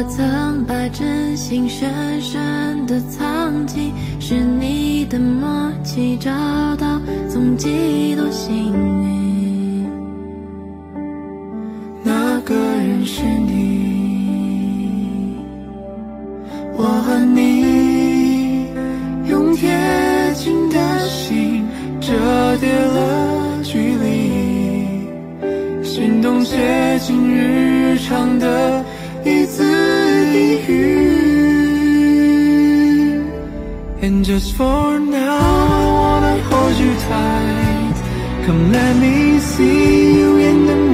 曾把真心深深地藏起，是你的默契找到踪迹，多幸运。那个人是你，我和你用贴近的心折叠了距离，心动写进日常的一字一语。And just for now, I wanna hold you tight. Come let me see you in the